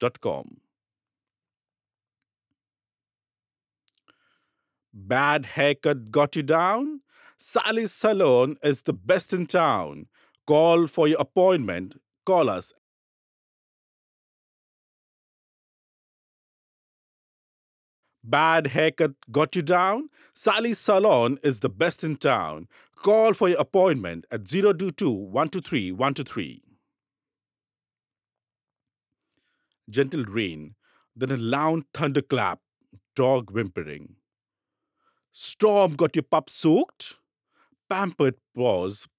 sallysalons.com. Bad haircut got you down? Sally's Salon is the best in town. Call for your appointment. Call us. Bad haircut got you down? Sally's Salon is the best in town. Call for your appointment at 022 123 123. Gentle rain, then a loud thunderclap, dog whimpering. Storm got your pup soaked? Pampered paws